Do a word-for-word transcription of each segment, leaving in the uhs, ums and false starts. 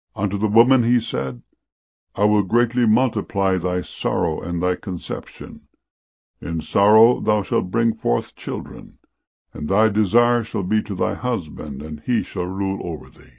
Unto the woman he said, I will greatly multiply thy sorrow and thy conception. In sorrow thou shalt bring forth children, and thy desire shall be to thy husband, and he shall rule over thee.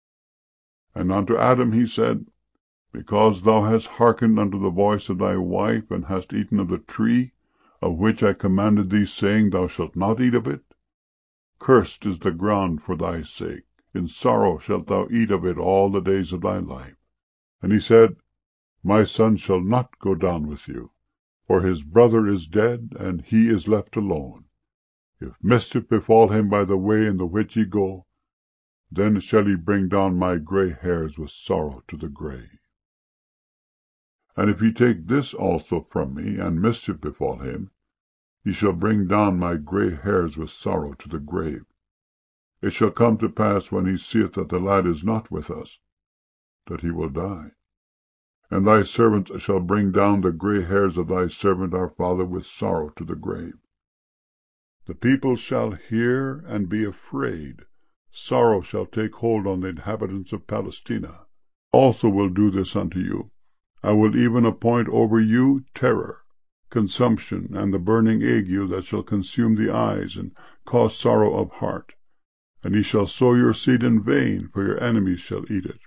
And unto Adam he said, Because thou hast hearkened unto the voice of thy wife, and hast eaten of the tree, of which I commanded thee, saying, Thou shalt not eat of it, cursed is the ground for thy sake. In sorrow shalt thou eat of it all the days of thy life. And he said, My son shall not go down with you, for his brother is dead, and he is left alone. If mischief befall him by the way in the which ye go, then shall he bring down my gray hairs with sorrow to the grave. And if ye take this also from me, and mischief befall him, ye shall bring down my gray hairs with sorrow to the grave. It shall come to pass, when he seeth that the lad is not with us, that he will die. And thy servant shall bring down the gray hairs of thy servant our father with sorrow to the grave. The people shall hear and be afraid. Sorrow shall take hold on the inhabitants of Palestina. Also will do this unto you. I will even appoint over you terror, consumption, and the burning ague that shall consume the eyes, and cause sorrow of heart. And ye shall sow your seed in vain, for your enemies shall eat it.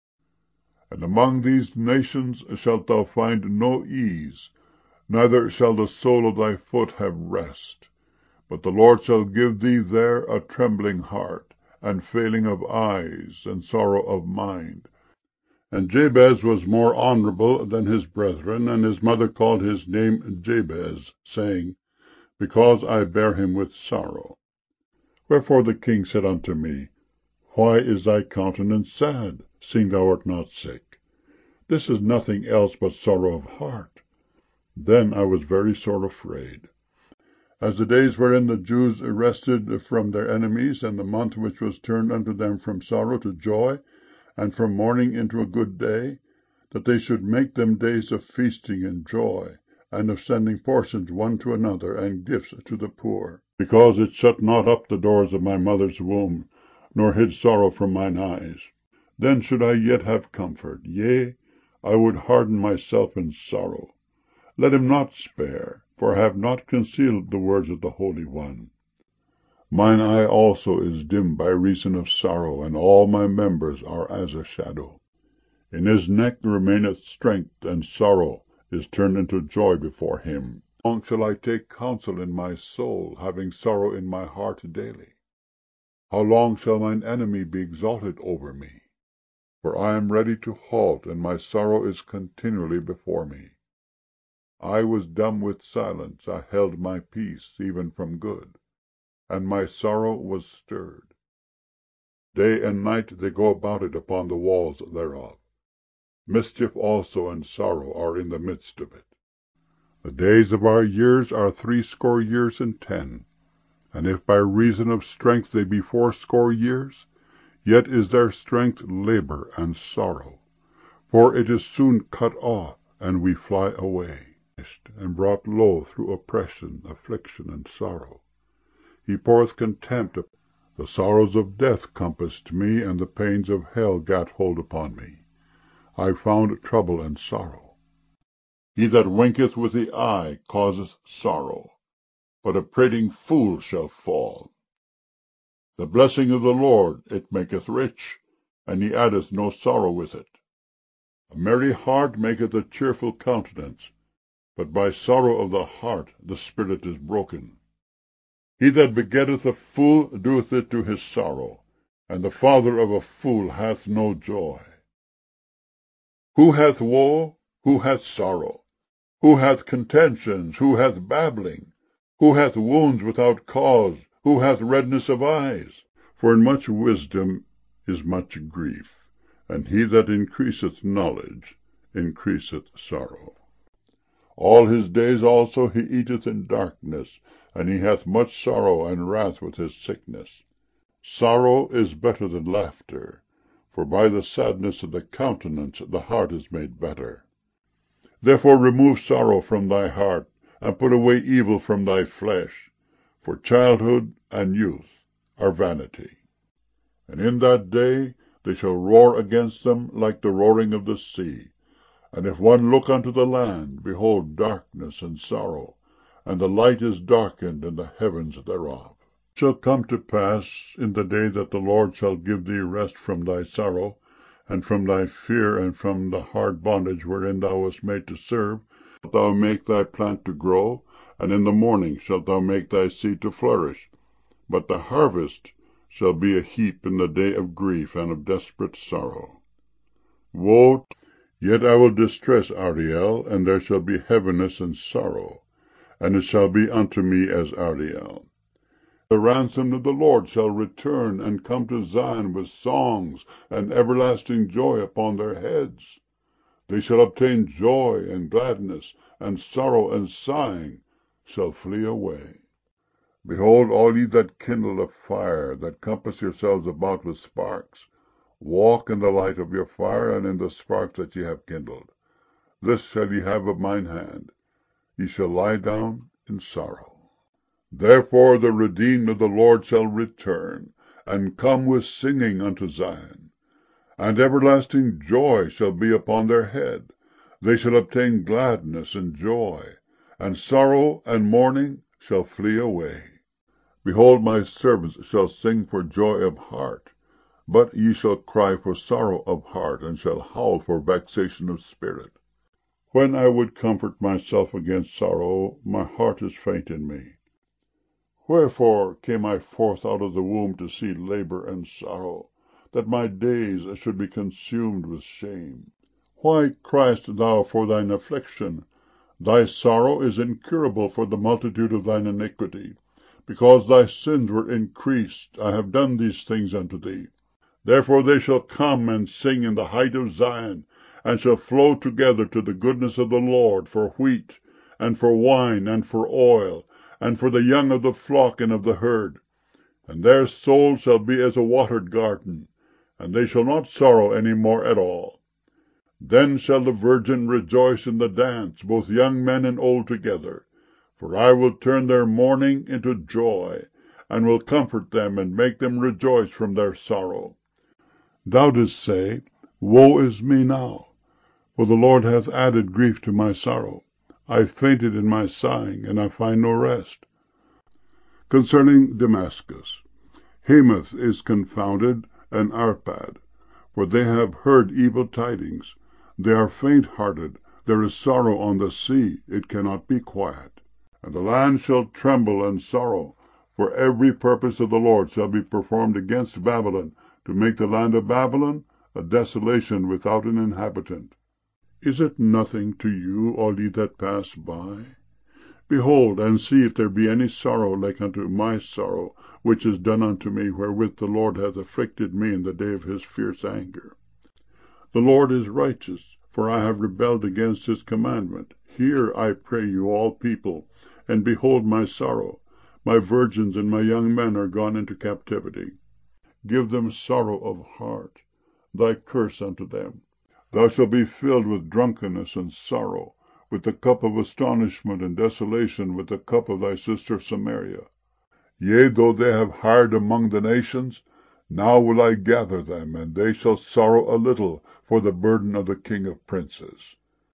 And among these nations shalt thou find no ease, neither shall the sole of thy foot have rest. But the Lord shall give thee there a trembling heart, and failing of eyes, and sorrow of mind. And Jabez was more honorable than his brethren, and his mother called his name Jabez, saying, Because I bare him with sorrow. Wherefore the king said unto me, Why is thy countenance sad, seeing thou art not sick? This is nothing else but sorrow of heart. Then I was very sore afraid. As the days wherein the Jews rested from their enemies, and the month which was turned unto them from sorrow to joy, and from mourning into a good day, that they should make them days of feasting and joy, and of sending portions one to another, and gifts to the poor, because it shut not up the doors of my mother's womb, nor hid sorrow from mine eyes. Then should I yet have comfort, yea, I would harden myself in sorrow. Let him not spare, for I have not concealed the words of the Holy One. Mine eye also is dim by reason of sorrow, and all my members are as a shadow. In his neck remaineth strength, and sorrow is turned into joy before him. How long shall I take counsel in my soul, having sorrow in my heart daily? How long shall mine enemy be exalted over me? For I am ready to halt, and my sorrow is continually before me. I was dumb with silence, I held my peace, even from good, and my sorrow was stirred. Day and night they go about it upon the walls thereof. Mischief also and sorrow are in the midst of it. The days of our years are threescore years and ten, and if by reason of strength they be fourscore years, yet is their strength labor and sorrow, for it is soon cut off, and we fly away, and brought low through oppression, affliction, and sorrow. He poureth contempt. The sorrows of death compassed me, and the pains of hell gat hold upon me. I found trouble and sorrow. He that winketh with the eye causeth sorrow, but a prating fool shall fall. The blessing of the Lord, it maketh rich, and he addeth no sorrow with it. A merry heart maketh a cheerful countenance, but by sorrow of the heart the spirit is broken. He that begetteth a fool doeth it to his sorrow, and the father of a fool hath no joy. Who hath woe? Who hath sorrow? Who hath contentions? Who hath babbling? Who hath wounds without cause? Who hath redness of eyes? For in much wisdom is much grief, and he that increaseth knowledge increaseth sorrow. All his days also he eateth in darkness, and he hath much sorrow and wrath with his sickness. Sorrow is better than laughter, for by the sadness of the countenance the heart is made better. Therefore remove sorrow from thy heart, and put away evil from thy flesh, for childhood and youth are vanity. And in that day they shall roar against them like the roaring of the sea. And if one look unto the land, behold darkness and sorrow, and the light is darkened in the heavens thereof. It shall come to pass in the day that the Lord shall give thee rest from thy sorrow, and from thy fear, and from the hard bondage wherein thou wast made to serve, shalt thou make thy plant to grow, and in the morning shalt thou make thy seed to flourish. But the harvest shall be a heap in the day of grief and of desperate sorrow. Woe! Yet I will distress Ariel, and there shall be heaviness and sorrow, and it shall be unto me as Ariel. The ransom of the Lord shall return, and come to Zion with songs and everlasting joy upon their heads. They shall obtain joy and gladness, and sorrow and sighing shall flee away. Behold, all ye that kindle a fire, that compass yourselves about with sparks, walk in the light of your fire, and in the sparks that ye have kindled. This shall ye have of mine hand. Ye shall lie down in sorrow. Therefore the redeemed of the Lord shall return, and come with singing unto Zion. And everlasting joy shall be upon their head. They shall obtain gladness and joy, and sorrow and mourning shall flee away. Behold, my servants shall sing for joy of heart, but ye shall cry for sorrow of heart, and shall howl for vexation of spirit. When I would comfort myself against sorrow, my heart is faint in me. Wherefore came I forth out of the womb to see labor and sorrow, that my days should be consumed with shame? Why criest thou for thine affliction? Thy sorrow is incurable for the multitude of thine iniquity. Because thy sins were increased, I have done these things unto thee. Therefore they shall come and sing in the height of Zion, and shall flow together to the goodness of the Lord, for wheat, and for wine, and for oil, and for the young of the flock and of the herd. And their soul shall be as a watered garden, and they shall not sorrow any more at all. Then shall the virgin rejoice in the dance, both young men and old together. For I will turn their mourning into joy, and will comfort them, and make them rejoice from their sorrow. Thou didst say, Woe is me now! For the Lord hath added grief to my sorrow. I fainted in my sighing, and I find no rest. Concerning Damascus, Hamath is confounded, and Arpad, for they have heard evil tidings. They are faint-hearted. There is sorrow on the sea. It cannot be quiet. And the land shall tremble and sorrow, for every purpose of the Lord shall be performed against Babylon, to make the land of Babylon a desolation without an inhabitant. Is it nothing to you, all ye that pass by? Behold, and see if there be any sorrow like unto my sorrow, which is done unto me, wherewith the Lord hath afflicted me in the day of his fierce anger. The Lord is righteous, for I have rebelled against his commandment. Hear, I pray you, all people, and behold my sorrow. My virgins and my young men are gone into captivity. Give them sorrow of heart, thy curse unto them. Thou shalt be filled with drunkenness and sorrow, with the cup of astonishment and desolation, with the cup of thy sister Samaria. Yea, though they have hired among the nations, now will I gather them, and they shall sorrow a little for the burden of the king of princes.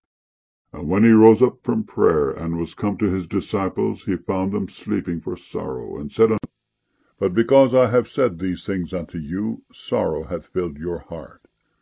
And when he rose up from prayer, and was come to his disciples, he found them sleeping for sorrow, and said unto them, But because I have said these things unto you, sorrow hath filled your heart.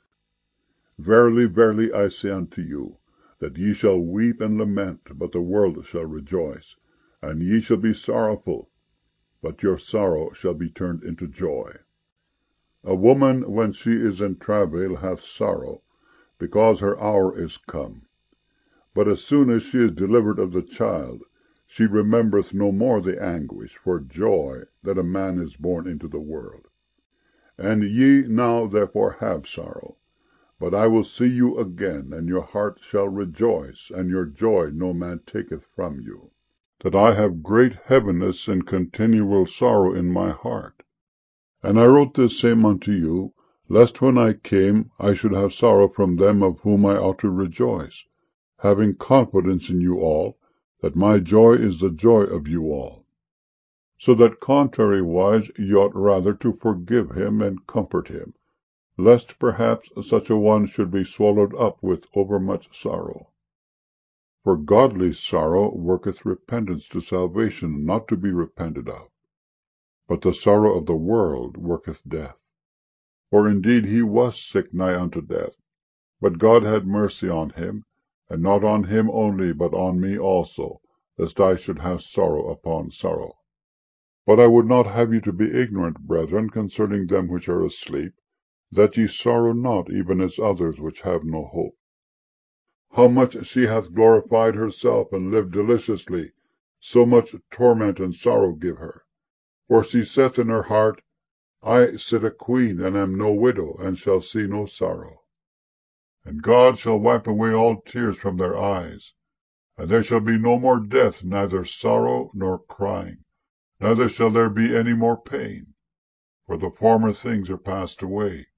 Verily, verily, I say unto you, that ye shall weep and lament, but the world shall rejoice. And ye shall be sorrowful, but your sorrow shall be turned into joy. A woman, when she is in travail, hath sorrow, because her hour is come. But as soon as she is delivered of the child, she remembereth no more the anguish for joy that a man is born into the world. And ye now therefore have sorrow, but I will see you again, and your heart shall rejoice, and your joy no man taketh from you. That I have great heaviness and continual sorrow in my heart. And I wrote this same unto you, lest when I came I should have sorrow from them of whom I ought to rejoice, having confidence in you all, that my joy is the joy of you all. So that contrariwise ye ought rather to forgive him and comfort him, lest perhaps such a one should be swallowed up with overmuch sorrow. For godly sorrow worketh repentance to salvation, not to be repented of. But the sorrow of the world worketh death. For indeed he was sick nigh unto death, but God had mercy on him, and not on him only, but on me also, lest I should have sorrow upon sorrow. But I would not have you to be ignorant, brethren, concerning them which are asleep, that ye sorrow not, even as others which have no hope. How much she hath glorified herself, and lived deliciously, so much torment and sorrow give her. For she saith in her heart, I sit a queen, and am no widow, and shall see no sorrow. And God shall wipe away all tears from their eyes, and there shall be no more death, neither sorrow nor crying, neither shall there be any more pain, for the former things are passed away.